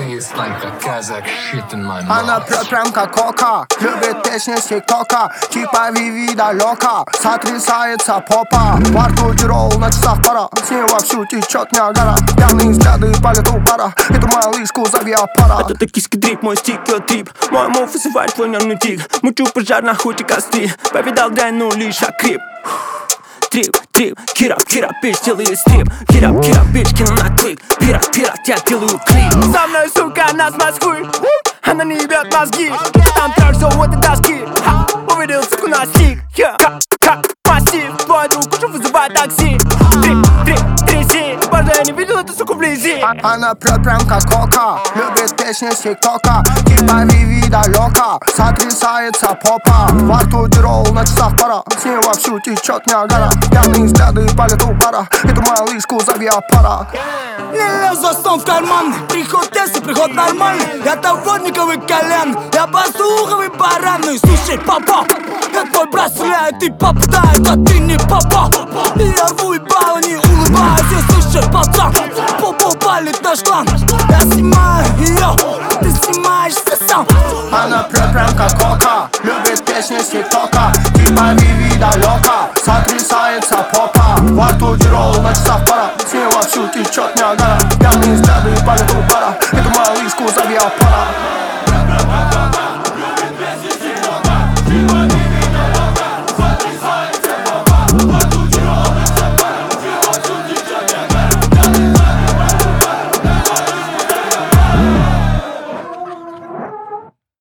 taste like a Kazakh shit in my mouth. Она прет прям как кока, любит песни с тиктока, типа Виви далека, сотрясается попа. Во рту тирол, на часах пора, с нее вовсю течет Ниагара. Пьяные взгляды палят у пара, эту малышку зови аппарат. Это токийский дрип, мой стикер-трип. Мой мув вызывает твой нервный тик. Мучу пожар на хуте костры. Повидал дрянь, ну лишь окрип. Трип, кирап, бич, делаю стрип. Кирап, бич, кину на клик. Пират, я делаю клип. За мной, сука, она с Москвы. Она не ебет мозги. Там трёшь за вот доски. Увидел, суку, на стик. Как массив. Твой друг уже вызывает такси. Тряси. Боже, я не видел эту суку вблизи. Она прет прям как кока, любит песни с тиктока, типа Виви далека, сотрясается попа. Во рту тирол, на часах пора, с нее вовсю течет Ниагара. Пьяные взгляды палят у пара, эту малышку зови аппарат. Не лез за стол в карман, приход теста, приход нормальный. Я товарниковый колен, я послуховый баран. Ну и слушай, папа, я твой брат стреляет и попадает, а ты не папа. Я рву ебало, не улыбаюсь, я слушай, пацан. Попу палит на шланг, я снимаю ее, ты снимаешься сам. Она прет прям как кока, любит песни с тиктока, типа Виви далека,